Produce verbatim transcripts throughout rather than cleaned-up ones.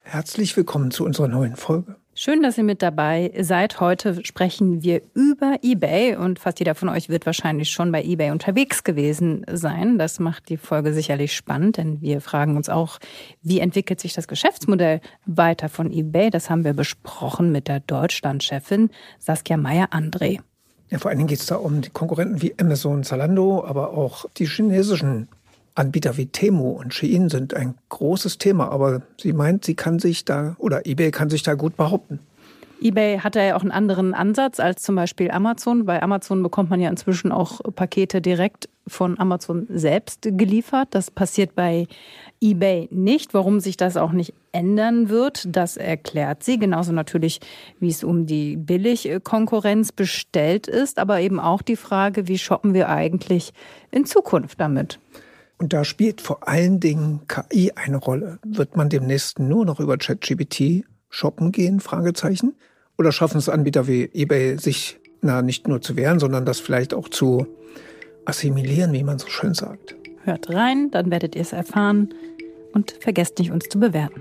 Herzlich willkommen zu unserer neuen Folge. Schön, dass ihr mit dabei seid. Heute sprechen wir über eBay und fast jeder von euch wird wahrscheinlich schon bei eBay unterwegs gewesen sein. Das macht die Folge sicherlich spannend, denn wir fragen uns auch, wie entwickelt sich das Geschäftsmodell weiter von eBay? Das haben wir besprochen mit der Deutschlandchefin Saskia Meyer-André. Ja, vor allen Dingen geht es da um die Konkurrenten wie Amazon, Zalando, aber auch die chinesischen Anbieter wie Temu und Shein sind ein großes Thema, aber sie meint, sie kann sich da, oder eBay kann sich da gut behaupten. eBay hat ja auch einen anderen Ansatz als zum Beispiel Amazon. Bei Amazon bekommt man ja inzwischen auch Pakete direkt von Amazon selbst geliefert. Das passiert bei eBay nicht. Warum sich das auch nicht ändern wird, das erklärt sie. Genauso natürlich, wie es um die Billigkonkurrenz bestellt ist, aber eben auch die Frage, wie shoppen wir eigentlich in Zukunft damit? Und da spielt vor allen Dingen K I eine Rolle. Wird man demnächst nur noch über ChatGPT shoppen gehen? Fragezeichen. Oder schaffen es Anbieter wie eBay, sich na nicht nur zu wehren, sondern das vielleicht auch zu assimilieren, wie man so schön sagt? Hört rein, dann werdet ihr es erfahren. Und vergesst nicht, uns zu bewerten.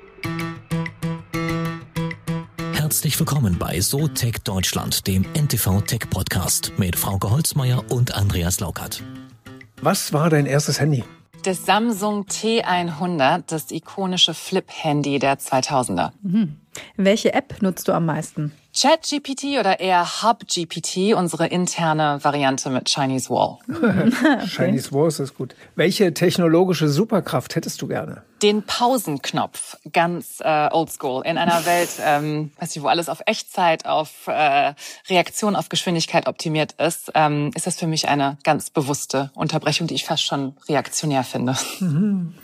Herzlich willkommen bei SoTech Deutschland, dem N T V Tech Podcast mit Frauke Holzmeier und Andreas Laukert. Was war dein erstes Handy? Das Samsung T hundert, das ikonische Flip-Handy der zweitausender. Mhm. Welche App nutzt du am meisten? ChatGPT oder eher HubGPT, unsere interne Variante mit Chinese Wall. Okay. Chinese Wall ist gut. Welche technologische Superkraft hättest du gerne? Den Pausenknopf, ganz äh, oldschool. In einer Welt, ähm, weiß ich, wo alles auf Echtzeit, auf äh, Reaktion, auf Geschwindigkeit optimiert ist, ähm, ist das für mich eine ganz bewusste Unterbrechung, die ich fast schon reaktionär finde. Mhm.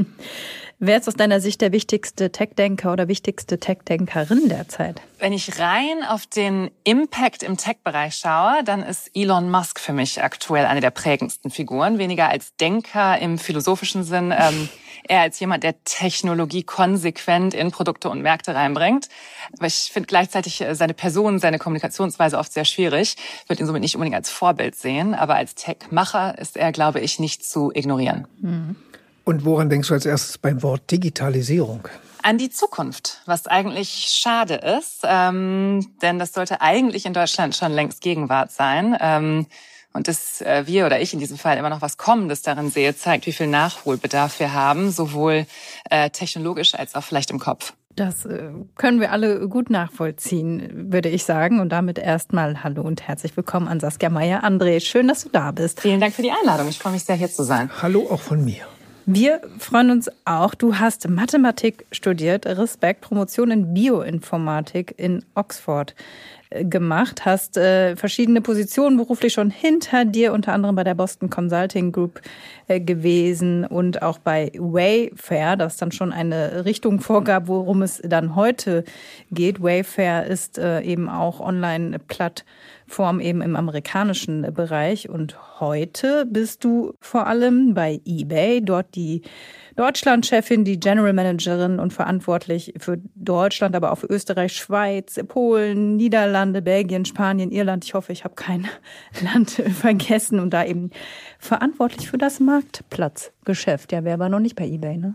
Wer ist aus deiner Sicht der wichtigste Tech-Denker oder wichtigste Tech-Denkerin derzeit? Wenn ich rein auf den Impact im Tech-Bereich schaue, dann ist Elon Musk für mich aktuell eine der prägendsten Figuren. Weniger als Denker im philosophischen Sinn, ähm, eher als jemand, der Technologie konsequent in Produkte und Märkte reinbringt. Aber ich finde gleichzeitig seine Person, seine Kommunikationsweise oft sehr schwierig. Ich würde ihn somit nicht unbedingt als Vorbild sehen, aber als Tech-Macher ist er, glaube ich, nicht zu ignorieren. Mhm. Und woran denkst du als erstes beim Wort Digitalisierung? An die Zukunft, was eigentlich schade ist, ähm, denn das sollte eigentlich in Deutschland schon längst Gegenwart sein. Ähm, und dass äh, wir oder ich in diesem Fall immer noch was Kommendes darin sehe, zeigt, wie viel Nachholbedarf wir haben, sowohl äh, technologisch als auch vielleicht im Kopf. Das äh, können wir alle gut nachvollziehen, würde ich sagen. Und damit erstmal hallo und herzlich willkommen an Saskia Meyer-André. Schön, dass du da bist. Vielen Dank für die Einladung. Ich freue mich sehr, hier zu sein. Hallo auch von mir. Wir freuen uns auch. Du hast Mathematik studiert, Respekt, Promotion in Bioinformatik in Oxford gemacht, hast äh, verschiedene Positionen beruflich schon hinter dir, unter anderem bei der Boston Consulting Group äh, gewesen und auch bei Wayfair, das dann schon eine Richtung vorgab, worum es dann heute geht. Wayfair ist äh, eben auch Online-Plattform eben im amerikanischen Bereich und heute bist du vor allem bei eBay, dort die Deutschlandchefin, die General Managerin und verantwortlich für Deutschland, aber auch für Österreich, Schweiz, Polen, Niederlande, Belgien, Spanien, Irland. Ich hoffe, ich habe kein Land vergessen und da eben verantwortlich für das Marktplatzgeschäft. Ja, wer war noch nicht bei eBay, ne?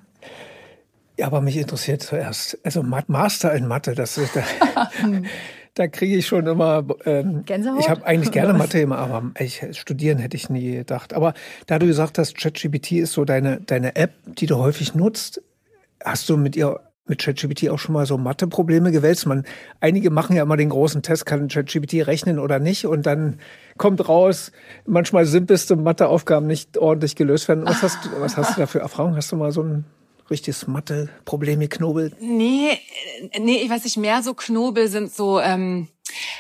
Ja, aber mich interessiert zuerst, also Master in Mathe, das ist da, da kriege ich schon immer, ähm, Gänsehaut? Ich habe eigentlich gerne Mathe immer, aber ich, studieren hätte ich nie gedacht. Aber da du gesagt hast, ChatGPT ist so deine, deine App, die du häufig nutzt, hast du mit ihr, mit ChatGPT auch schon mal so Mathe-Probleme gewälzt? Man, einige machen ja immer den großen Test, kann ChatGPT rechnen oder nicht und dann kommt raus, manchmal simpelste Matheaufgaben nicht ordentlich gelöst werden. Was hast, was hast du da für Erfahrung? Hast du mal so ein richtiges Mathe-Problem geknobelt? Nee, nee, was ich mehr so knobel, sind so ähm,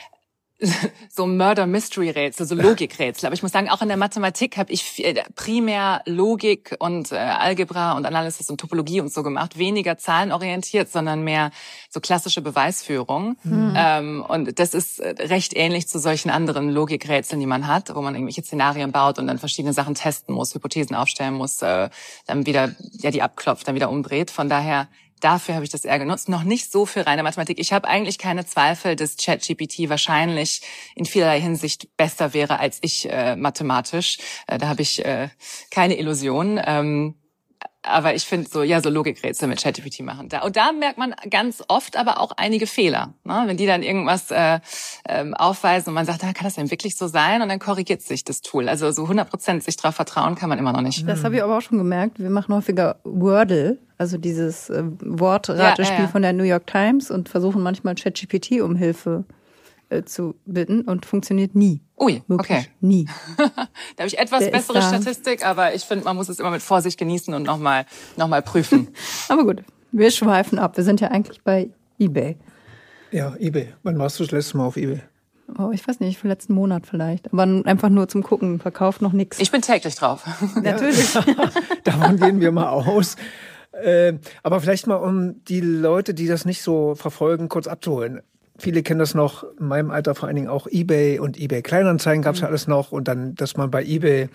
so Murder-Mystery-Rätsel, so Logikrätsel. Aber ich muss sagen, auch in der Mathematik habe ich primär Logik und äh, Algebra und Analysis und Topologie und so gemacht. Weniger zahlenorientiert, sondern mehr so klassische Beweisführung. Mhm. Ähm, und das ist recht ähnlich zu solchen anderen Logikrätseln, die man hat, wo man irgendwelche Szenarien baut und dann verschiedene Sachen testen muss, Hypothesen aufstellen muss, äh, dann wieder ja die abklopft, dann wieder umdreht. Von daher dafür habe ich das eher genutzt. Noch nicht so für reine Mathematik. Ich habe eigentlich keine Zweifel, dass ChatGPT wahrscheinlich in vielerlei Hinsicht besser wäre als ich äh, mathematisch. Äh, da habe ich äh, keine Illusionen. Ähm, aber ich finde so, ja, so Logikrätsel mit ChatGPT machen. Da, und da merkt man ganz oft aber auch einige Fehler. Ne? Wenn die dann irgendwas äh, ähm, aufweisen und man sagt, ah, kann das denn wirklich so sein? Und dann korrigiert sich das Tool. Also so hundert Prozent sich drauf vertrauen kann man immer noch nicht. Das habe ich aber auch schon gemerkt. Wir machen häufiger Wordle, also dieses äh, Wortratespiel ja, ja, ja. von der New York Times und versuchen manchmal ChatGPT um Hilfe äh, zu bitten und funktioniert nie. Ui, Wirklich okay. nie. Da habe ich etwas Der bessere Statistik, aber ich finde, man muss es immer mit Vorsicht genießen und nochmal noch mal prüfen. Aber gut, wir schweifen ab. Wir sind ja eigentlich bei eBay. Ja, eBay. Wann warst du das letzte Mal auf eBay? Oh, ich weiß nicht, für letzten Monat vielleicht. Aber einfach nur zum Gucken, verkauft noch nichts. Ich bin täglich drauf. Natürlich. Davon gehen wir mal aus. Äh, aber vielleicht mal, um die Leute, die das nicht so verfolgen, kurz abzuholen. Viele kennen das noch, in meinem Alter vor allen Dingen auch eBay und eBay Kleinanzeigen gab es ja alles noch. Und dann, dass man bei eBay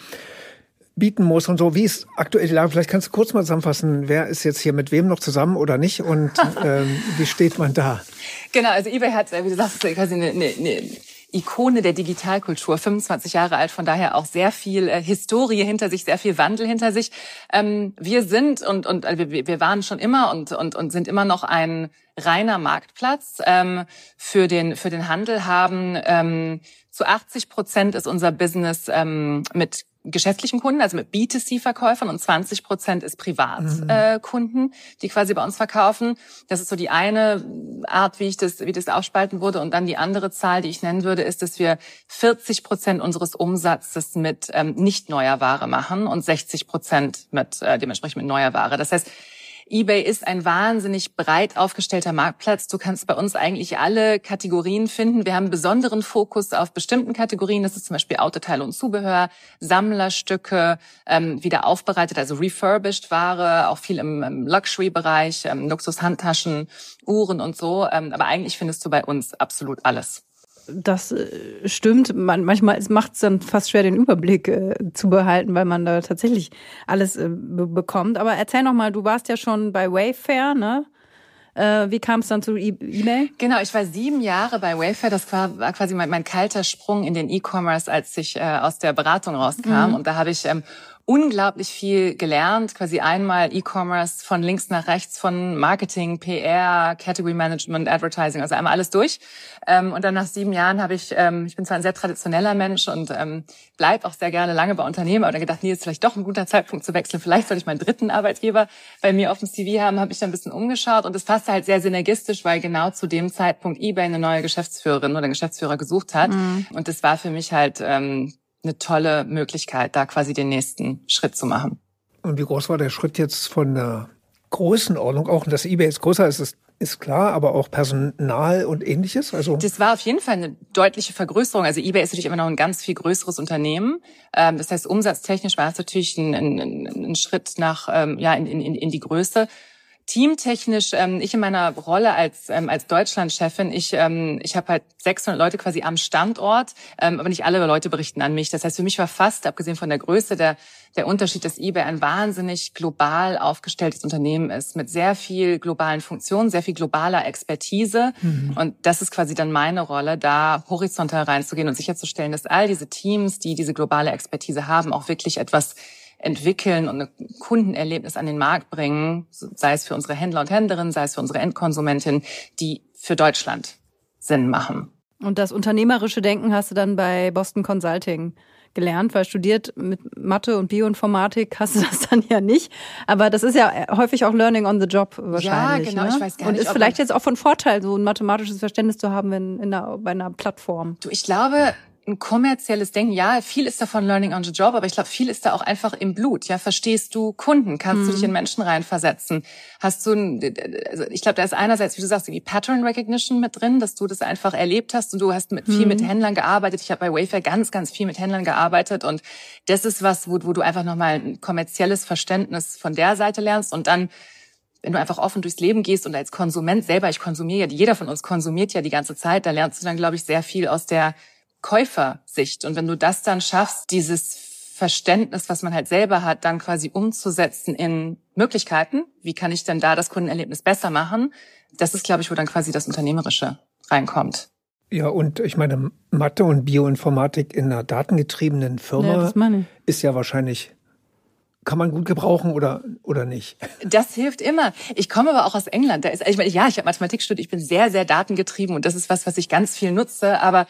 bieten muss und so. Wie ist aktuell die Lage? Vielleicht kannst du kurz mal zusammenfassen, wer ist jetzt hier mit wem noch zusammen oder nicht und ähm, wie steht man da? Genau, also eBay hat, wie du sagst, quasi eine, eine, eine Ikone der Digitalkultur, fünfundzwanzig Jahre alt, von daher auch sehr viel äh, Historie hinter sich, sehr viel Wandel hinter sich. Ähm, wir sind und und äh, wir, wir waren schon immer und und und sind immer noch ein reiner Marktplatz ähm, für den für den Handel. Haben ähm, zu achtzig Prozent ist unser Business ähm, mit geschäftlichen Kunden, also mit B zwei C-Verkäufern und zwanzig Prozent ist Privatkunden, äh, die quasi bei uns verkaufen. Das ist so die eine Art, wie ich das, wie das aufspalten würde. Und dann die andere Zahl, die ich nennen würde, ist, dass wir vierzig Prozent unseres Umsatzes mit ähm, nicht neuer Ware machen und sechzig Prozent mit äh, dementsprechend mit neuer Ware. Das heißt, eBay ist ein wahnsinnig breit aufgestellter Marktplatz. Du kannst bei uns eigentlich alle Kategorien finden. Wir haben einen besonderen Fokus auf bestimmten Kategorien. Das ist zum Beispiel Autoteile und Zubehör, Sammlerstücke, ähm, wieder aufbereitet, also refurbished Ware, auch viel im, im Luxury-Bereich, ähm, Luxushandtaschen, Uhren und so. Ähm, aber eigentlich findest du bei uns absolut alles. Das stimmt. Man, manchmal macht es dann fast schwer, den Überblick äh, zu behalten, weil man da tatsächlich alles äh, be- bekommt. Aber erzähl noch mal, du warst ja schon bei Wayfair, ne? Äh, wie kam es dann zu e- eBay? Genau, ich war sieben Jahre bei Wayfair. Das war, war quasi mein, mein kalter Sprung in den E-Commerce, als ich äh, aus der Beratung rauskam. Mhm. Und da habe ich ähm, unglaublich viel gelernt, quasi einmal E-Commerce von links nach rechts, von Marketing, P R, Category Management, Advertising, also einmal alles durch. Ähm, und dann nach sieben Jahren habe ich, ähm, ich bin zwar ein sehr traditioneller Mensch und ähm, bleib auch sehr gerne lange bei Unternehmen, aber dann gedacht, nee, ist vielleicht doch ein guter Zeitpunkt zu wechseln. Vielleicht soll ich meinen dritten Arbeitgeber bei mir auf dem C V haben, habe ich dann ein bisschen umgeschaut und es passte halt sehr synergistisch, weil genau zu dem Zeitpunkt eBay eine neue Geschäftsführerin oder Geschäftsführer gesucht hat. Mhm. Und das war für mich halt ähm, eine tolle Möglichkeit, da quasi den nächsten Schritt zu machen. Und wie groß war der Schritt jetzt von der Größenordnung auch? Dass eBay jetzt größer ist, ist, ist klar, aber auch Personal und Ähnliches? Also das war auf jeden Fall eine deutliche Vergrößerung. Also eBay ist natürlich immer noch ein ganz viel größeres Unternehmen. Das heißt, umsatztechnisch war es natürlich ein, ein, ein Schritt nach, ja, in, in, in die Größe. Teamtechnisch, ähm, ich in meiner Rolle als ähm, als Deutschlandchefin, ich ähm, ich habe halt sechshundert Leute quasi am Standort, ähm, aber nicht alle Leute berichten an mich. Das heißt, für mich war fast, abgesehen von der Größe, der der Unterschied, dass eBay ein wahnsinnig global aufgestelltes Unternehmen ist, mit sehr viel globalen Funktionen, sehr viel globaler Expertise. Mhm. Und das ist quasi dann meine Rolle, da horizontal reinzugehen und sicherzustellen, dass all diese Teams, die diese globale Expertise haben, auch wirklich etwas entwickeln und ein Kundenerlebnis an den Markt bringen, sei es für unsere Händler und Händlerinnen, sei es für unsere Endkonsumentin, die für Deutschland Sinn machen. Und das unternehmerische Denken hast du dann bei Boston Consulting gelernt, weil studiert mit Mathe und Bioinformatik hast du das dann ja nicht. Aber das ist ja häufig auch Learning on the Job wahrscheinlich. Ja, genau. Ne? Ich weiß gar und nicht, ist vielleicht jetzt auch von Vorteil, so ein mathematisches Verständnis zu haben in, in einer, bei einer Plattform. Du, ich glaube, ein kommerzielles Denken, ja, viel ist davon Learning on the Job, aber ich glaube, viel ist da auch einfach im Blut. Ja, verstehst du Kunden? Kannst mhm. du dich in Menschen reinversetzen? Hast du, ein, also ich glaube, da ist einerseits, wie du sagst, die Pattern Recognition mit drin, dass du das einfach erlebt hast und du hast mit, mhm. viel mit Händlern gearbeitet. Ich habe bei Wayfair ganz, ganz viel mit Händlern gearbeitet und das ist was, wo, wo du einfach nochmal ein kommerzielles Verständnis von der Seite lernst und dann wenn du einfach offen durchs Leben gehst und als Konsument selber, ich konsumiere ja, jeder von uns konsumiert ja die ganze Zeit, da lernst du dann, glaube ich, sehr viel aus der Käufersicht. Und wenn du das dann schaffst, dieses Verständnis, was man halt selber hat, dann quasi umzusetzen in Möglichkeiten, wie kann ich denn da das Kundenerlebnis besser machen? Das ist, glaube ich, wo dann quasi das Unternehmerische reinkommt. Ja, und ich meine, Mathe und Bioinformatik in einer datengetriebenen Firma ja, ist ja wahrscheinlich kann man gut gebrauchen oder, oder nicht? Das hilft immer. Ich komme aber auch aus England. Da ist, ich meine, ja, ich habe Mathematik studiert, ich bin sehr, sehr datengetrieben und das ist was, was ich ganz viel nutze. Aber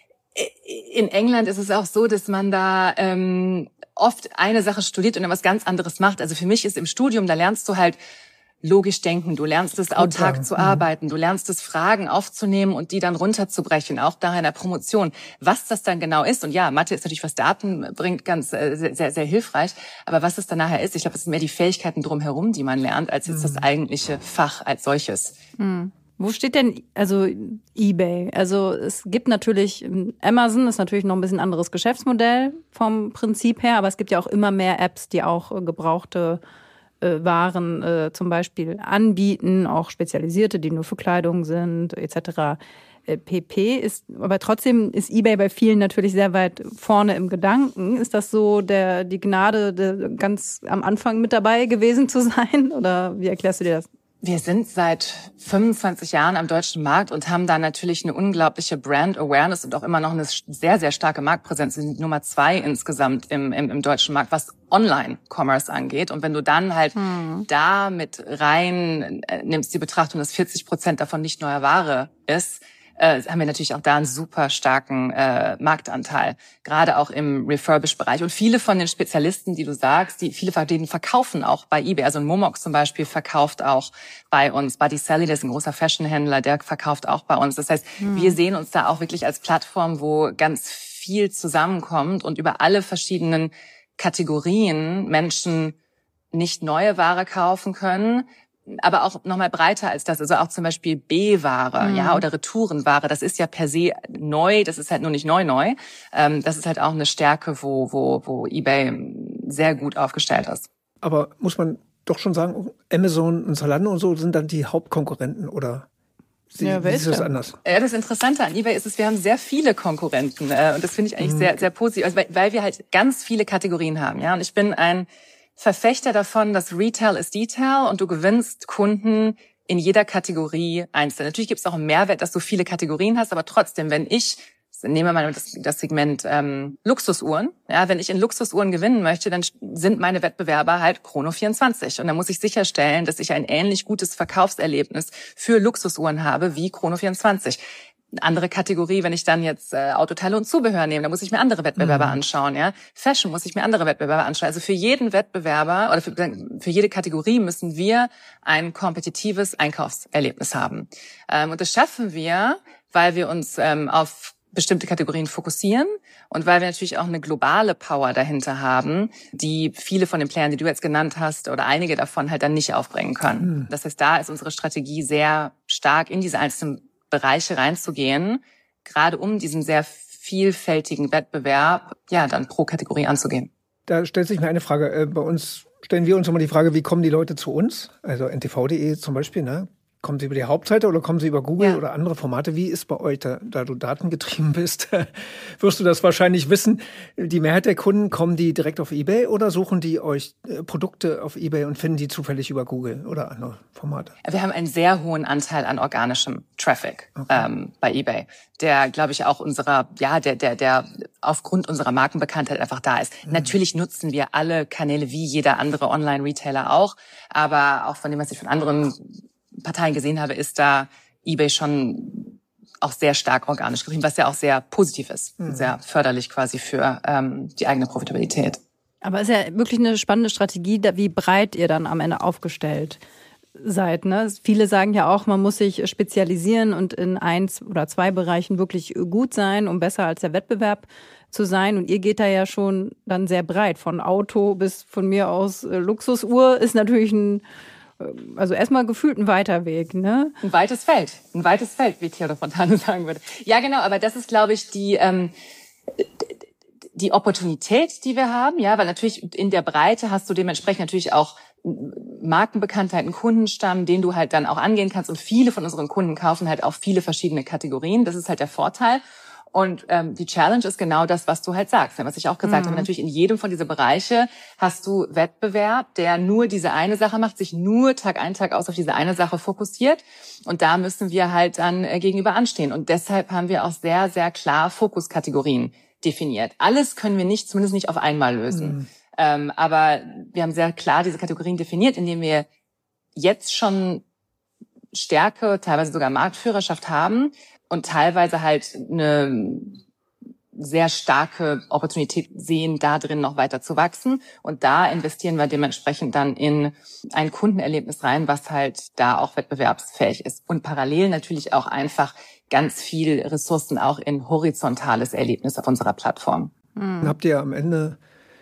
in England ist es auch so, dass man da ähm, oft eine Sache studiert und dann was ganz anderes macht. Also für mich ist im Studium, da lernst du halt logisch denken, du lernst es autark zu arbeiten, du lernst es Fragen aufzunehmen und die dann runterzubrechen, auch da in der Promotion. Was das dann genau ist, und ja, Mathe ist natürlich, was Daten bringt, ganz äh, sehr, sehr, sehr hilfreich, aber was es dann nachher ist, ich glaube, es sind mehr die Fähigkeiten drumherum, die man lernt, als jetzt das eigentliche Fach als solches. Mhm. Wo steht denn, also eBay? Also es gibt natürlich, Amazon ist natürlich noch ein bisschen anderes Geschäftsmodell vom Prinzip her, aber es gibt ja auch immer mehr Apps, die auch äh, gebrauchte äh, Waren äh, zum Beispiel anbieten, auch spezialisierte, die nur für Kleidung sind, et cetera. Äh, pp. Ist, aber trotzdem ist eBay bei vielen natürlich sehr weit vorne im Gedanken. Ist das so der die Gnade, der ganz am Anfang mit dabei gewesen zu sein? Oder wie erklärst du dir das? Wir sind seit fünfundzwanzig Jahren am deutschen Markt und haben da natürlich eine unglaubliche Brand Awareness und auch immer noch eine sehr, sehr starke Marktpräsenz. Wir sind Nummer zwei insgesamt im, im, im deutschen Markt, was Online-Commerce angeht. Und wenn du dann halt hm. da mit rein äh, nimmst die Betrachtung, dass vierzig Prozent davon nicht neue Ware ist, äh, haben wir natürlich auch da einen super starken äh, Marktanteil, gerade auch im Refurbish-Bereich. Und viele von den Spezialisten, die du sagst, die viele von denen verkaufen auch bei eBay. Also ein Momox zum Beispiel verkauft auch bei uns. Buddy Sally, der ist ein großer Fashionhändler, der verkauft auch bei uns. Das heißt, mhm. wir sehen uns da auch wirklich als Plattform, wo ganz viel zusammenkommt und über alle verschiedenen Kategorien Menschen nicht neue Ware kaufen können, aber auch nochmal breiter als das, also auch zum Beispiel B-Ware, mhm. ja, oder Retourenware, das ist ja per se neu, das ist halt nur nicht neu neu. Ähm, das ist halt auch eine Stärke, wo, wo, wo eBay sehr gut aufgestellt ist. Aber muss man doch schon sagen, Amazon und Zalando und so sind dann die Hauptkonkurrenten, oder? Sie, ja, wie ist das anders? Ja, das Interessante an eBay ist es, wir haben sehr viele Konkurrenten, äh, und das finde ich eigentlich mhm. sehr, sehr positiv, also, weil, weil wir halt ganz viele Kategorien haben, ja, und ich bin ein Verfechter davon, dass Retail ist Detail und du gewinnst Kunden in jeder Kategorie einzeln. Natürlich gibt es auch einen Mehrwert, dass du viele Kategorien hast, aber trotzdem, wenn ich, nehmen wir mal das, das Segment ähm, Luxusuhren, ja, wenn ich in Luxusuhren gewinnen möchte, dann sind meine Wettbewerber halt Chrono vierundzwanzig und dann muss ich sicherstellen, dass ich ein ähnlich gutes Verkaufserlebnis für Luxusuhren habe wie Chrono vierundzwanzig. Eine andere Kategorie, wenn ich dann jetzt äh, Autoteile und Zubehör nehme, dann muss ich mir andere Wettbewerber mhm. anschauen, ja. Fashion muss ich mir andere Wettbewerber anschauen. Also für jeden Wettbewerber oder für, für jede Kategorie müssen wir ein kompetitives Einkaufserlebnis haben. Ähm, und das schaffen wir, weil wir uns ähm, auf bestimmte Kategorien fokussieren und weil wir natürlich auch eine globale Power dahinter haben, die viele von den Playern, die du jetzt genannt hast, oder einige davon halt dann nicht aufbringen können. Mhm. Das heißt, da ist unsere Strategie sehr stark in diese einzelnen Bereiche reinzugehen, gerade um diesen sehr vielfältigen Wettbewerb, ja, dann pro Kategorie anzugehen. Da stellt sich mir eine Frage. Bei uns stellen wir uns immer die Frage, wie kommen die Leute zu uns? Also N T V punkt de zum Beispiel, ne? Kommen sie über die Hauptseite oder kommen sie über Google ja. oder andere Formate? Wie ist bei euch, da, da du datengetrieben bist, wirst du das wahrscheinlich wissen. Die Mehrheit der Kunden, kommen die direkt auf eBay oder suchen die euch äh, Produkte auf eBay und finden die zufällig über Google oder andere Formate? Wir haben einen sehr hohen Anteil an organischem Traffic okay. ähm, bei eBay, der, glaube ich, auch unserer, ja, der, der, der aufgrund unserer Markenbekanntheit einfach da ist. Mhm. Natürlich nutzen wir alle Kanäle wie jeder andere Online-Retailer auch, aber auch von dem, was ich von anderen Parteien gesehen habe, ist da eBay schon auch sehr stark organisch getrieben, was ja auch sehr positiv ist, mhm. sehr förderlich quasi für ähm, die eigene Profitabilität. Aber es ist ja wirklich eine spannende Strategie, wie breit ihr dann am Ende aufgestellt seid. Ne? Viele sagen ja auch, man muss sich spezialisieren und in eins oder zwei Bereichen wirklich gut sein, um besser als der Wettbewerb zu sein. Und ihr geht da ja schon dann sehr breit. Von Auto bis von mir aus äh, Luxusuhr ist natürlich ein Also erstmal gefühlt ein weiter Weg, ne? Ein weites Feld, ein weites Feld, wie Theodor Fontane sagen würde. Ja, genau, aber das ist, glaube ich, die ähm, die Opportunität, die wir haben, ja, weil natürlich in der Breite hast du dementsprechend natürlich auch Markenbekanntheit, einen Kundenstamm, den du halt dann auch angehen kannst. Und viele von unseren Kunden kaufen halt auch viele verschiedene Kategorien. Das ist halt der Vorteil. Und ähm, die Challenge ist genau das, was du halt sagst, was ich auch gesagt mhm. habe. Natürlich in jedem von dieser Bereiche hast du Wettbewerb, der nur diese eine Sache macht, sich nur Tag ein, Tag aus auf diese eine Sache fokussiert. Und da müssen wir halt dann äh, gegenüber anstehen. Und deshalb haben wir auch sehr, sehr klar Fokuskategorien definiert. Alles können wir nicht, zumindest nicht auf einmal lösen. Mhm. Ähm, aber wir haben sehr klar diese Kategorien definiert, indem wir jetzt schon Stärke, teilweise sogar Marktführerschaft haben und teilweise halt eine sehr starke Opportunität sehen, da drin noch weiter zu wachsen. Und da investieren wir dementsprechend dann in ein Kundenerlebnis rein, was halt da auch wettbewerbsfähig ist. Und parallel natürlich auch einfach ganz viel Ressourcen auch in horizontales Erlebnis auf unserer Plattform. Mhm. Habt ihr am Ende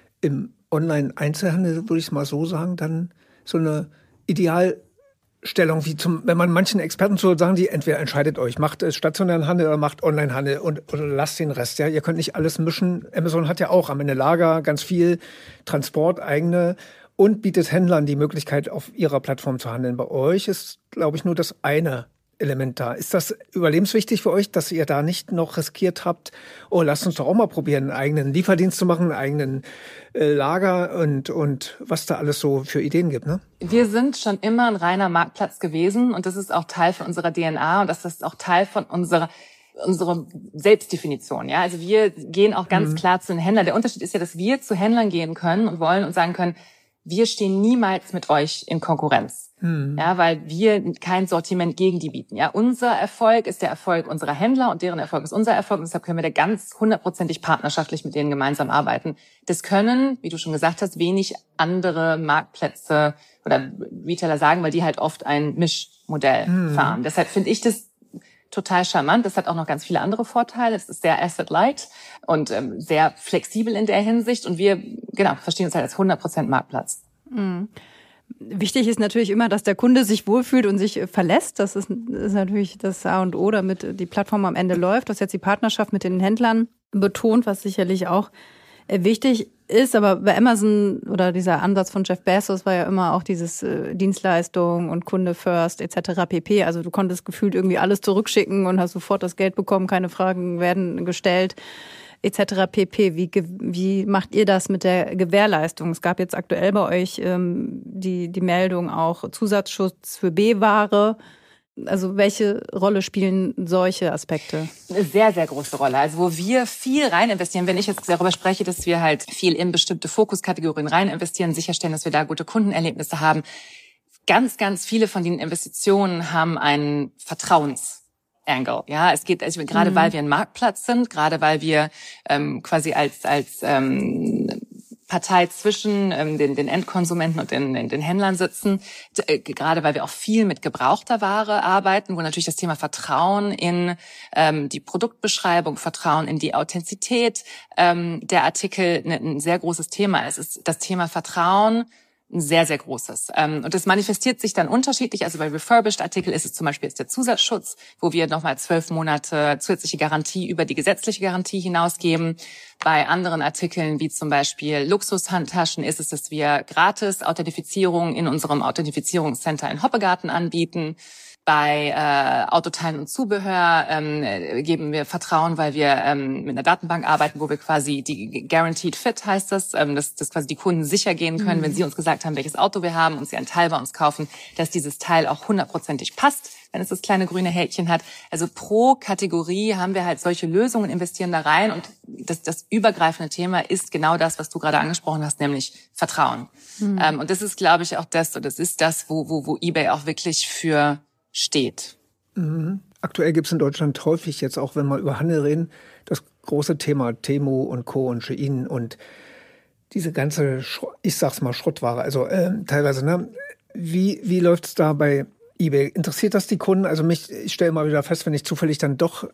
im Online-Einzelhandel, würde ich es mal so sagen, dann so eine Idealstellung, wie zum, wenn man manchen Experten so sagen, die entweder entscheidet euch, macht stationären Handel oder macht Online-Handel und oder lasst den Rest. Ja, ihr könnt nicht alles mischen. Amazon hat ja auch am Ende Lager, ganz viel Transport, eigene und bietet Händlern die Möglichkeit, auf ihrer Plattform zu handeln. Bei euch ist, glaube ich, nur das eine Element da. Ist das überlebenswichtig für euch, dass ihr da nicht noch riskiert habt, oh, lasst uns doch auch mal probieren, einen eigenen Lieferdienst zu machen, einen eigenen äh, Lager und, und was da alles so für Ideen gibt, ne? Wir sind schon immer ein reiner Marktplatz gewesen und das ist auch Teil von unserer D N A und das ist auch Teil von unserer unsere Selbstdefinition, ja. Also wir gehen auch ganz mhm. klar zu den Händlern. Der Unterschied ist ja, dass wir zu Händlern gehen können und wollen und sagen können, wir stehen niemals mit euch in Konkurrenz. Hm. Ja, weil wir kein Sortiment gegen die bieten. Ja, unser Erfolg ist der Erfolg unserer Händler und deren Erfolg ist unser Erfolg. Und deshalb können wir da ganz hundertprozentig partnerschaftlich mit denen gemeinsam arbeiten. Das können, wie du schon gesagt hast, wenig andere Marktplätze oder Retailer sagen, weil die halt oft ein Mischmodell hm. fahren. Deshalb finde ich das total charmant. Das hat auch noch ganz viele andere Vorteile. Es ist sehr asset-light und ähm, sehr flexibel in der Hinsicht. Und wir, genau, verstehen uns halt als hundert Prozent Marktplatz. Mhm. Wichtig ist natürlich immer, dass der Kunde sich wohlfühlt und sich verlässt. Das ist, ist natürlich das A und O, damit die Plattform am Ende läuft. Du hast jetzt die Partnerschaft mit den Händlern betont, was sicherlich auch wichtig ist. Aber bei Amazon oder dieser Ansatz von Jeff Bezos war ja immer auch dieses äh, Dienstleistung und Kunde first et cetera pp. Also du konntest gefühlt irgendwie alles zurückschicken und hast sofort das Geld bekommen, keine Fragen werden gestellt et cetera pp. Wie, wie macht ihr das mit der Gewährleistung? Es gab jetzt aktuell bei euch ähm, die, die Meldung auch Zusatzschutz für B-Ware. Also welche Rolle spielen solche Aspekte? Eine sehr, sehr große Rolle. Also wo wir viel rein investieren, wenn ich jetzt darüber spreche, dass wir halt viel in bestimmte Fokuskategorien rein investieren, sicherstellen, dass wir da gute Kundenerlebnisse haben. Ganz, ganz viele von den Investitionen haben einen Vertrauens Angle. Ja, es geht also gerade, mhm. weil wir ein Marktplatz sind, gerade weil wir ähm, quasi als als ähm, Partei zwischen ähm, den, den Endkonsumenten und den, den Händlern sitzen, äh, gerade weil wir auch viel mit gebrauchter Ware arbeiten, wo natürlich das Thema Vertrauen in ähm, die Produktbeschreibung, Vertrauen in die Authentizität ähm, der Artikel ein, ein sehr großes Thema ist. Es ist das Thema Vertrauen ein sehr, sehr großes. Und das manifestiert sich dann unterschiedlich. Also bei Refurbished-Artikel ist es zum Beispiel jetzt der Zusatzschutz, wo wir nochmal zwölf Monate zusätzliche Garantie über die gesetzliche Garantie hinausgeben. Bei anderen Artikeln, wie zum Beispiel Luxushandtaschen, ist es, dass wir gratis Authentifizierung in unserem Authentifizierungscenter in Hoppegarten anbieten. Bei äh, Autoteilen und Zubehör ähm, geben wir Vertrauen, weil wir ähm, mit einer Datenbank arbeiten, wo wir quasi die Guaranteed Fit heißt das, ähm, dass, dass quasi die Kunden sicher gehen können, mhm. wenn sie uns gesagt haben, welches Auto wir haben und sie einen Teil bei uns kaufen, dass dieses Teil auch hundertprozentig passt, wenn es das kleine grüne Häkchen hat. Also pro Kategorie haben wir halt solche Lösungen, investieren da rein und das, das übergreifende Thema ist genau das, was du gerade angesprochen hast, nämlich Vertrauen. Mhm. Ähm, und das ist, glaube ich, auch das, und das ist das, wo, wo, wo eBay auch wirklich für steht. Mhm. Aktuell gibt es in Deutschland häufig jetzt auch, wenn wir über Handel reden, das große Thema Temu und Co. und Shein und diese ganze, ich sag's mal, Schrottware. Also äh, teilweise, ne? Wie, wie läuft's da bei eBay? Interessiert das die Kunden? Also mich, ich stelle immer wieder fest, wenn ich zufällig dann doch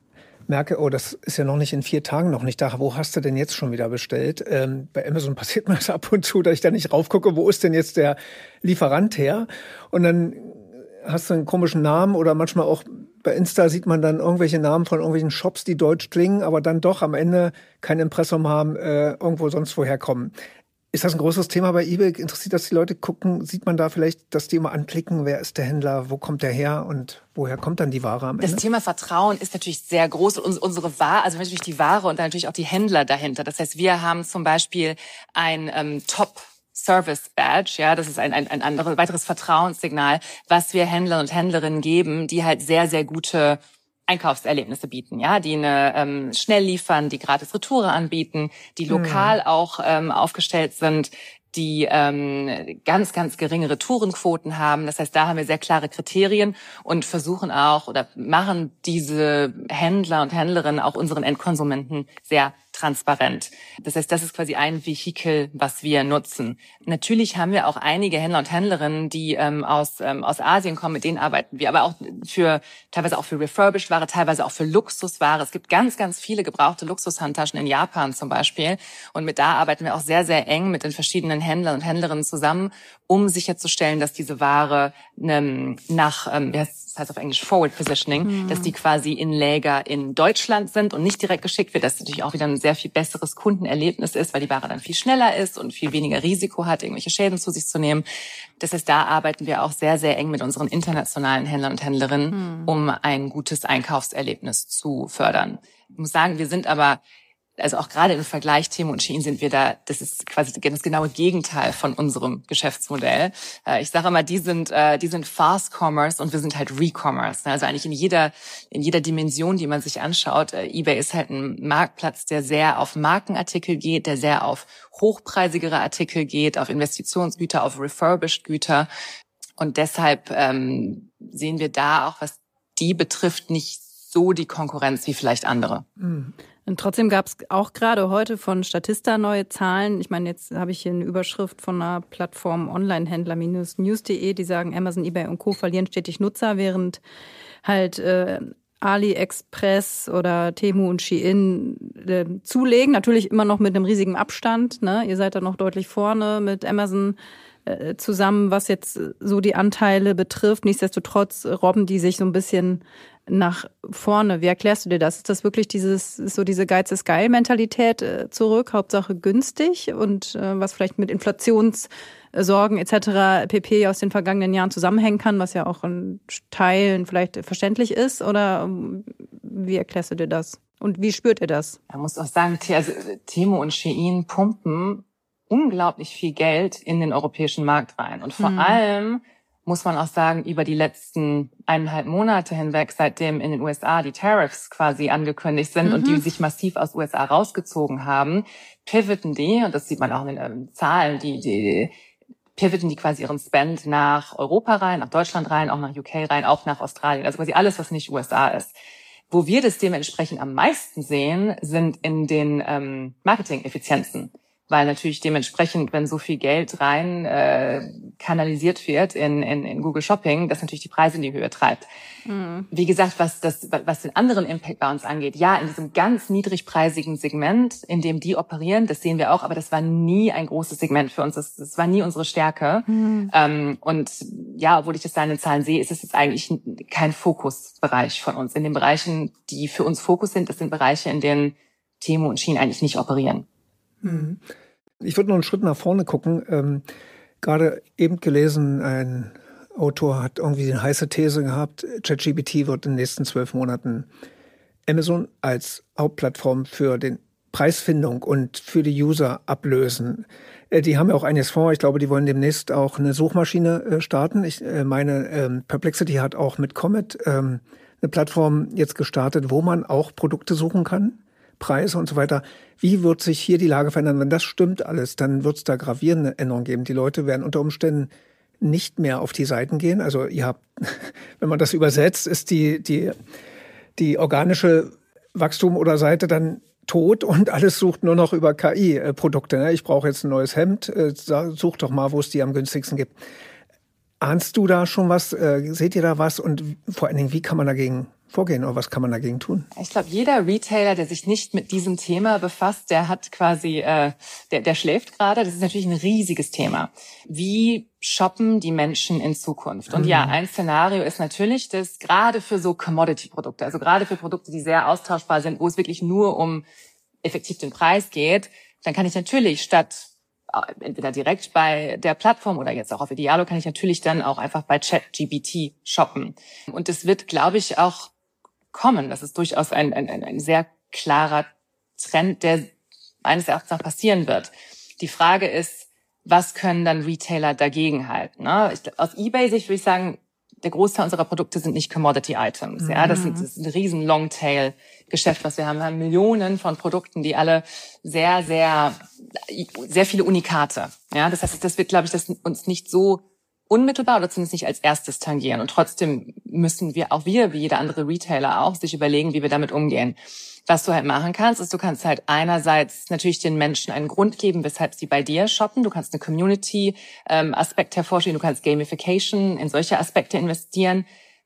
merke, oh, das ist ja noch nicht in vier Tagen noch nicht da. Wo hast du denn jetzt schon wieder bestellt? Ähm, bei Amazon passiert mir das ab und zu, dass ich da nicht raufgucke, wo ist denn jetzt der Lieferant her? Und dann hast du einen komischen Namen oder manchmal auch bei Insta sieht man dann irgendwelche Namen von irgendwelchen Shops, die deutsch klingen, aber dann doch am Ende kein Impressum haben, äh, irgendwo sonst woher kommen. Ist das ein großes Thema bei eBay? Interessiert das die Leute? Gucken, sieht man da vielleicht, dass die immer anklicken, wer ist der Händler, wo kommt der her und woher kommt dann die Ware am Ende? Das Thema Vertrauen ist natürlich sehr groß. Und unsere Ware, also natürlich die Ware und dann natürlich auch die Händler dahinter. Das heißt, wir haben zum Beispiel ein ähm, Top Service Badge, ja, das ist ein, ein, ein anderes, weiteres Vertrauenssignal, was wir Händlern und Händlerinnen geben, die halt sehr, sehr gute Einkaufserlebnisse bieten, ja, die eine ähm, schnell liefern, die gratis Retoure anbieten, die lokal mhm. auch ähm, aufgestellt sind, die ähm, ganz, ganz geringe Retourenquoten haben. Das heißt, da haben wir sehr klare Kriterien und versuchen auch oder machen diese Händler und Händlerinnen auch unseren Endkonsumenten sehr transparent. Das heißt, das ist quasi ein Vehikel, was wir nutzen. Natürlich haben wir auch einige Händler und Händlerinnen, die ähm, aus ähm, aus Asien kommen, mit denen arbeiten wir, aber auch für teilweise auch für Refurbished-Ware, teilweise auch für Luxusware. Es gibt ganz, ganz viele gebrauchte Luxushandtaschen in Japan zum Beispiel und mit da arbeiten wir auch sehr, sehr eng mit den verschiedenen Händlern und Händlerinnen zusammen, um sicherzustellen, dass diese Ware ähm, nach, ähm, das heißt auf Englisch Forward Positioning, mhm. dass die quasi in Läger in Deutschland sind und nicht direkt geschickt wird, dass natürlich auch wieder ein sehr viel besseres Kundenerlebnis ist, weil die Ware dann viel schneller ist und viel weniger Risiko hat, irgendwelche Schäden zu sich zu nehmen. Das heißt, da arbeiten wir auch sehr, sehr eng mit unseren internationalen Händlern und Händlerinnen, mhm. um ein gutes Einkaufserlebnis zu fördern. Ich muss sagen, wir sind aber also auch gerade im Vergleich Temu und Shein sind wir da, das ist quasi das genaue Gegenteil von unserem Geschäftsmodell. Ich sage immer, die sind die sind Fast Commerce und wir sind halt Re-Commerce. Also eigentlich in jeder in jeder Dimension, die man sich anschaut. eBay ist halt ein Marktplatz, der sehr auf Markenartikel geht, der sehr auf hochpreisigere Artikel geht, auf Investitionsgüter, auf Refurbished Güter. Und deshalb ähm, sehen wir da auch, was die betrifft, nicht so die Konkurrenz wie vielleicht andere. Mhm. Und trotzdem gab es auch gerade heute von Statista neue Zahlen. Ich meine, jetzt habe ich hier eine Überschrift von einer Plattform Onlinehändler News punkt de, die sagen, Amazon, eBay und Co. verlieren stetig Nutzer, während halt äh, AliExpress oder Temu und Shein äh, zulegen. Natürlich immer noch mit einem riesigen Abstand. Ne? Ihr seid da noch deutlich vorne mit Amazon äh, zusammen, was jetzt so die Anteile betrifft. Nichtsdestotrotz robben die sich so ein bisschen nach vorne. Wie erklärst du dir das? Ist das wirklich dieses, ist so diese Geiz ist geil Mentalität äh, zurück, Hauptsache günstig und äh, was vielleicht mit Inflationssorgen et cetera pp. Aus den vergangenen Jahren zusammenhängen kann, was ja auch in Teilen vielleicht verständlich ist? Oder ähm, wie erklärst du dir das? Und wie spürt ihr das? Man muss auch sagen, also Temu und Shein pumpen unglaublich viel Geld in den europäischen Markt rein. Und vor mhm. allem muss man auch sagen, über die letzten eineinhalb Monate hinweg, seitdem in den U S A die Tariffs quasi angekündigt sind mhm. und die sich massiv aus U S A rausgezogen haben, pivoten die, und das sieht man auch in den ähm, Zahlen, die, die pivoten die quasi ihren Spend nach Europa rein, nach Deutschland rein, auch nach U K rein, auch nach Australien, also quasi alles, was nicht U S A ist. Wo wir das dementsprechend am meisten sehen, sind in den ähm, Marketing-Effizienzen. Weil natürlich dementsprechend, wenn so viel Geld rein äh, kanalisiert wird in, in, in Google Shopping, das natürlich die Preise in die Höhe treibt. Mhm. Wie gesagt, was das, was den anderen Impact bei uns angeht, ja, in diesem ganz niedrigpreisigen Segment, in dem die operieren, das sehen wir auch, aber das war nie ein großes Segment für uns. Das, das war nie unsere Stärke. Mhm. Ähm, und ja, obwohl ich das da in den Zahlen sehe, ist es jetzt eigentlich kein Fokusbereich von uns. In den Bereichen, die für uns Fokus sind, das sind Bereiche, in denen Temu und Shein eigentlich nicht operieren. Ich würde noch einen Schritt nach vorne gucken. Ähm, gerade eben gelesen, ein Autor hat irgendwie eine heiße These gehabt, ChatGPT wird in den nächsten zwölf Monaten Amazon als Hauptplattform für den Preisfindung und für die User ablösen. Äh, die haben ja auch einiges vor. Ich glaube, die wollen demnächst auch eine Suchmaschine äh, starten. Ich äh, meine, ähm, Perplexity hat auch mit Comet ähm, eine Plattform jetzt gestartet, wo man auch Produkte suchen kann. Preise und so weiter. Wie wird sich hier die Lage verändern? Wenn das stimmt alles, dann wird es da gravierende Änderungen geben. Die Leute werden unter Umständen nicht mehr auf die Seiten gehen. Also ihr habt, wenn man das übersetzt, ist die, die, die organische Wachstum oder Seite dann tot und alles sucht nur noch über K I-Produkte. Ich brauche jetzt ein neues Hemd, such doch mal, wo es die am günstigsten gibt. Ahnst du da schon was? Seht ihr da was? Und vor allen Dingen, wie kann man dagegen vorgehen oder was kann man dagegen tun? Ich glaube, jeder Retailer, der sich nicht mit diesem Thema befasst, der hat quasi, äh, der, der schläft gerade. Das ist natürlich ein riesiges Thema. Wie shoppen die Menschen in Zukunft? Und mhm. ja, ein Szenario ist natürlich, dass gerade für so Commodity-Produkte, also gerade für Produkte, die sehr austauschbar sind, wo es wirklich nur um effektiv den Preis geht, dann kann ich natürlich statt entweder direkt bei der Plattform oder jetzt auch auf Idealo kann ich natürlich dann auch einfach bei ChatGPT shoppen. Und es wird, glaube ich, auch kommen. Das ist durchaus ein, ein, ein sehr klarer Trend, der meines Erachtens nach passieren wird. Die Frage ist, was können dann Retailer dagegen halten? Ne? Ich, aus eBay-Sicht würde ich sagen, der Großteil unserer Produkte sind nicht Commodity-Items. Mhm. Ja, das ist, das ist ein riesen Longtail-Geschäft, was wir haben. Wir haben Millionen von Produkten, die alle sehr, sehr, sehr viele Unikate. Ja, das heißt, das wird, glaube ich, das uns nicht so unmittelbar oder zumindest nicht als erstes tangieren. Und trotzdem müssen wir, auch wir, wie jeder andere Retailer auch, sich überlegen, wie wir damit umgehen. Was du halt machen kannst, ist, du kannst halt einerseits natürlich den Menschen einen Grund geben, weshalb sie bei dir shoppen. Du kannst eine Community-Aspekt ähm, hervorstehen, du kannst Gamification in solche Aspekte investieren.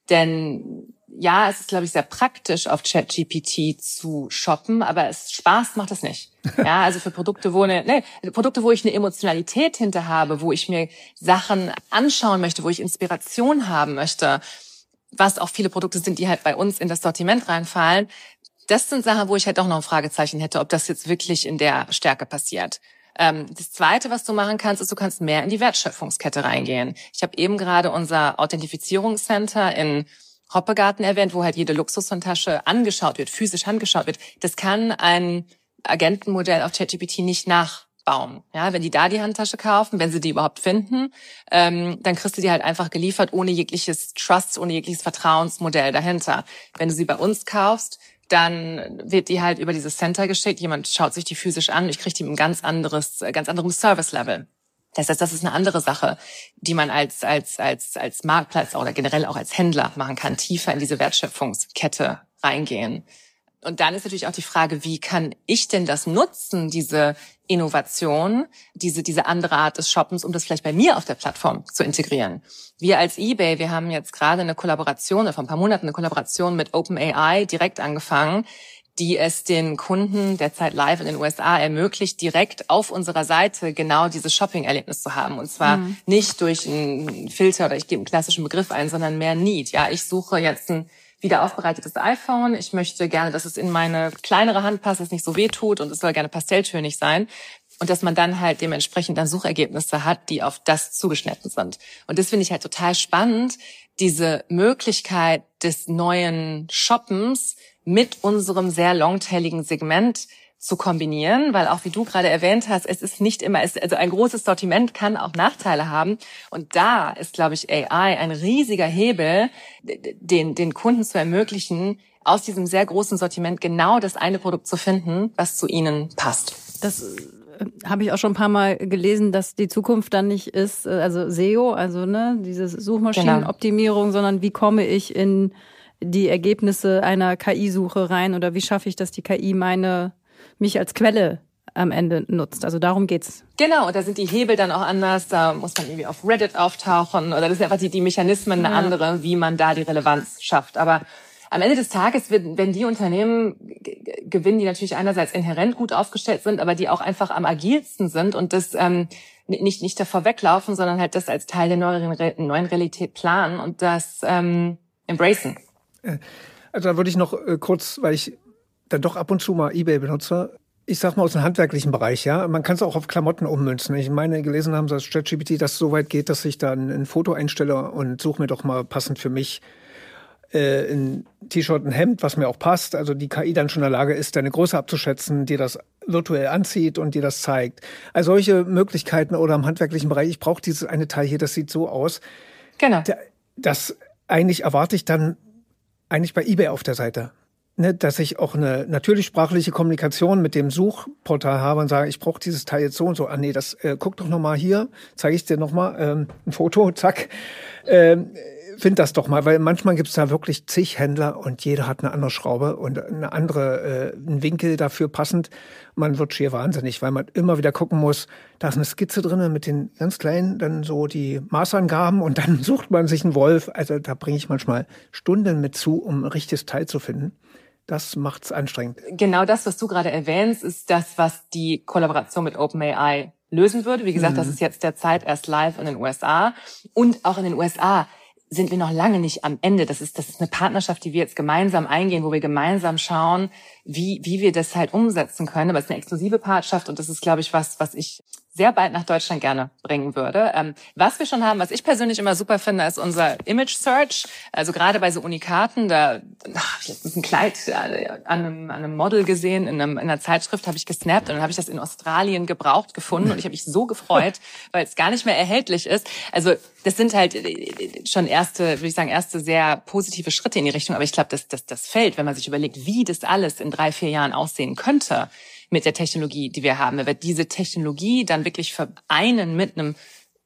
Denn ja, es ist, glaube ich, sehr praktisch, auf ChatGPT zu shoppen, aber es Spaß macht es nicht. Ja, also für Produkte, wo eine, ne, Produkte, wo ich eine Emotionalität hinter habe, wo ich mir Sachen anschauen möchte, wo ich Inspiration haben möchte, was auch viele Produkte sind, die halt bei uns in das Sortiment reinfallen. Das sind Sachen, wo ich halt auch noch ein Fragezeichen hätte, ob das jetzt wirklich in der Stärke passiert. Ähm, das Zweite, was du machen kannst, ist, du kannst mehr in die Wertschöpfungskette reingehen. Ich habe eben gerade unser Authentifizierungscenter in Hoppegarten erwähnt, wo halt jede Luxushandtasche angeschaut wird, physisch angeschaut wird. Das kann ein Agentenmodell auf ChatGPT nicht nachbauen. Ja, wenn die da die Handtasche kaufen, wenn sie die überhaupt finden, ähm, dann kriegst du die halt einfach geliefert, ohne jegliches Trust, ohne jegliches Vertrauensmodell dahinter. Wenn du sie bei uns kaufst, dann wird die halt über dieses Center geschickt. Jemand schaut sich die physisch an. Ich kriege die mit einem ganz anderes, ganz anderem Service-Level. Das heißt, das ist eine andere Sache, die man als als als als Marktplatz oder generell auch als Händler machen kann, tiefer in diese Wertschöpfungskette reingehen. Und dann ist natürlich auch die Frage, wie kann ich denn das nutzen, diese Innovation, diese diese andere Art des Shoppens, um das vielleicht bei mir auf der Plattform zu integrieren. Wir als eBay, wir haben jetzt gerade eine Kollaboration, vor ein paar Monaten eine Kollaboration mit OpenAI direkt angefangen, die es den Kunden derzeit live in den U S A ermöglicht, direkt auf unserer Seite genau dieses Shopping-Erlebnis zu haben. Und zwar mhm. nicht durch einen Filter oder ich gebe einen klassischen Begriff ein, sondern mehr Need. Ja, ich suche jetzt ein wieder aufbereitetes iPhone. Ich möchte gerne, dass es in meine kleinere Hand passt, dass es nicht so weh tut und es soll gerne pastelltönig sein. Und dass man dann halt dementsprechend dann Suchergebnisse hat, die auf das zugeschnitten sind. Und das finde ich halt total spannend, diese Möglichkeit des neuen Shoppens mit unserem sehr longtailigen Segment zu kombinieren, weil auch wie du gerade erwähnt hast, es ist nicht immer, es, also ein großes Sortiment kann auch Nachteile haben. Und da ist, glaube ich, A I ein riesiger Hebel, den, den Kunden zu ermöglichen, aus diesem sehr großen Sortiment genau das eine Produkt zu finden, was zu ihnen passt. Das habe ich auch schon ein paar Mal gelesen, dass die Zukunft dann nicht ist, also S E O, also ne, diese Suchmaschinenoptimierung, genau. sondern wie komme ich in die Ergebnisse einer K I-Suche rein oder wie schaffe ich, dass die K I meine mich als Quelle am Ende nutzt. Also darum geht's. Genau, und da sind die Hebel dann auch anders. Da muss man irgendwie auf Reddit auftauchen oder das sind einfach die, die Mechanismen eine ja. andere, wie man da die Relevanz schafft. Aber am Ende des Tages, wenn die Unternehmen gewinnen, die natürlich einerseits inhärent gut aufgestellt sind, aber die auch einfach am agilsten sind und das ähm, nicht nicht davor weglaufen, sondern halt das als Teil der neuen, neuen Realität planen und das ähm, embracen. Also da würde ich noch äh, kurz, weil ich dann doch ab und zu mal eBay benutze, ich sag mal aus dem handwerklichen Bereich, ja. Man kann es auch auf Klamotten ummünzen. Ich meine, gelesen haben, dass ChatGPT das so weit geht, dass ich dann ein Foto einstelle und suche mir doch mal passend für mich äh, ein T-Shirt, ein Hemd, was mir auch passt. Also die K I dann schon in der Lage ist, deine Größe abzuschätzen, dir das virtuell anzieht und dir das zeigt. Also solche Möglichkeiten oder im handwerklichen Bereich, ich brauche dieses eine Teil hier, das sieht so aus. Genau. Das eigentlich erwarte ich dann eigentlich bei eBay auf der Seite. Ne, dass ich auch eine natürlich sprachliche Kommunikation mit dem Suchportal habe und sage, ich brauche dieses Teil jetzt so und so. Ah nee, das äh, guck doch noch mal hier, zeige ich dir noch mal ähm, ein Foto, zack. Ähm, find das doch mal, weil manchmal gibt's da wirklich zig Händler und jeder hat eine andere Schraube und eine andere, äh, einen Winkel dafür passend. Man wird schier wahnsinnig, weil man immer wieder gucken muss, da ist eine Skizze drin mit den ganz kleinen, dann so die Maßangaben und dann sucht man sich einen Wolf. Also da bringe ich manchmal Stunden mit zu, um ein richtiges Teil zu finden. Das macht's anstrengend. Genau das, was du gerade erwähnst, ist das, was die Kollaboration mit OpenAI lösen würde. Wie gesagt, mhm. das ist jetzt derzeit erst live in den U S A. Und auch in den U S A sind wir noch lange nicht am Ende. Das ist, das ist eine Partnerschaft, die wir jetzt gemeinsam eingehen, wo wir gemeinsam schauen, wie, wie wir das halt umsetzen können. Aber es ist eine exklusive Partnerschaft und das ist, glaube ich, was, was ich sehr bald nach Deutschland gerne bringen würde. Ähm, was wir schon haben, was ich persönlich immer super finde, ist unser Image Search. Also gerade bei so Unikaten, da ach, ich habe ein Kleid an einem, an einem Model gesehen, in, einem, in einer Zeitschrift habe ich gesnappt und dann habe ich das in Australien gebraucht gefunden und ich habe mich so gefreut, weil es gar nicht mehr erhältlich ist. Also das sind halt schon erste, würde ich sagen, erste sehr positive Schritte in die Richtung. Aber ich glaube, dass das, das Feld, wenn man sich überlegt, wie das alles in drei, vier Jahren aussehen könnte, mit der Technologie, die wir haben. Wenn wir diese Technologie dann wirklich vereinen mit einem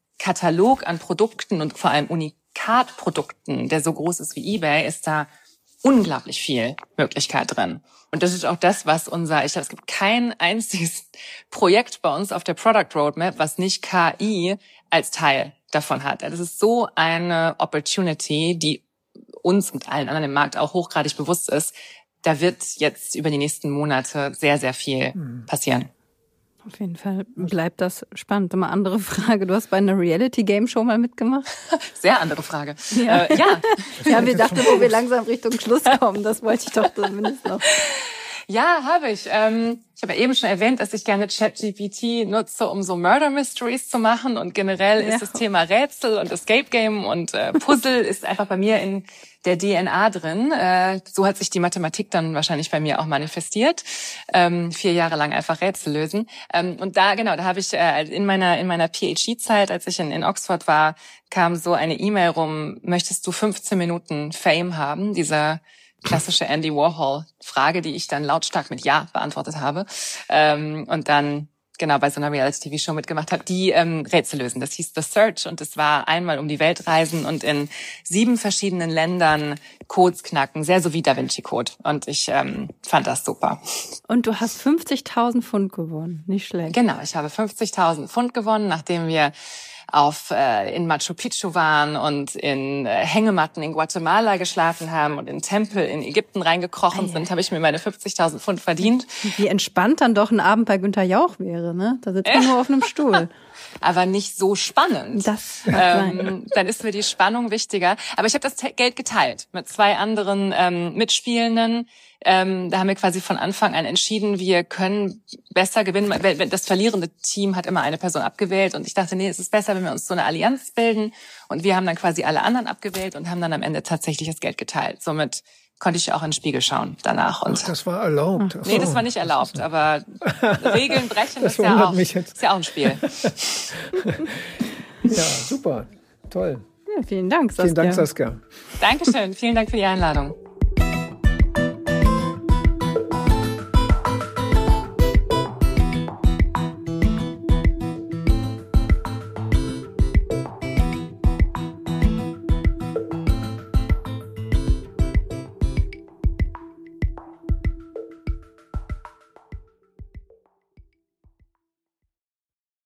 Katalog an Produkten und vor allem Unikatprodukten, der so groß ist wie eBay, ist da unglaublich viel Möglichkeit drin. Und das ist auch das, was unser, ich glaube, es gibt kein einziges Projekt bei uns auf der Product Roadmap, was nicht K I als Teil davon hat. Das ist so eine Opportunity, die uns und allen anderen im Markt auch hochgradig bewusst ist. Da wird jetzt über die nächsten Monate sehr, sehr viel passieren. Auf jeden Fall bleibt das spannend. Immer andere Frage. Du hast bei einer Reality-Game-Show mal mitgemacht? Sehr andere Frage. Ja, äh, ja. ja wir dachten, wo wir langsam Richtung Schluss kommen. Das wollte ich doch zumindest noch. Ja, habe ich. Ähm, ich habe ja eben schon erwähnt, dass ich gerne ChatGPT nutze, um so Murder Mysteries zu machen. Und generell ja. ist das Thema Rätsel und Escape Game und äh, Puzzle ist einfach bei mir in der D N A drin. Äh, so hat sich die Mathematik dann wahrscheinlich bei mir auch manifestiert. Ähm, vier Jahre lang einfach Rätsel lösen. Ähm, und da, genau, da habe ich äh, in meiner in meiner PhD-Zeit, als ich in, in Oxford war, kam so eine E-Mail rum, möchtest du fünfzehn Minuten Fame haben? Dieser klassische Andy Warhol-Frage, die ich dann lautstark mit Ja beantwortet habe. Ähm, und dann genau bei so einer Reality-T V-Show mitgemacht habe, die ähm, Rätsel lösen. Das hieß The Search und es war einmal um die Welt reisen und in sieben verschiedenen Ländern Codes knacken, sehr so wie Da Vinci Code. Und ich ähm, fand das super. Und du hast fünfzigtausend Pfund gewonnen, nicht schlecht. Genau, ich habe fünfzigtausend Pfund gewonnen, nachdem wir auf äh, in Machu Picchu waren und in äh, Hängematten in Guatemala geschlafen haben und in Tempel in Ägypten reingekrochen ah, ja. sind, habe ich mir meine fünfzigtausend Pfund verdient. Wie entspannt dann doch ein Abend bei Günther Jauch wäre, ne? Da sitzt man nur auf einem Stuhl. Aber nicht so spannend. Das ähm, dann ist mir die Spannung wichtiger. Aber ich habe das Geld geteilt mit zwei anderen ähm, Mitspielenden. Ähm, da haben wir quasi von Anfang an entschieden, wir können besser gewinnen. Das verlierende Team hat immer eine Person abgewählt und ich dachte, nee, es ist besser, wenn wir uns so eine Allianz bilden. Und wir haben dann quasi alle anderen abgewählt und haben dann am Ende tatsächlich das Geld geteilt. Somit konnte ich auch in den Spiegel schauen danach. Und Ach, das war erlaubt. Ach so. Nee, das war nicht erlaubt, aber Regeln brechen das ist, ja auch, mich jetzt. ist ja auch ein Spiel. Ja, super. Toll. Ja, vielen Dank, Saskia. Vielen Dank, Saskia. Dankeschön. Vielen Dank für die Einladung.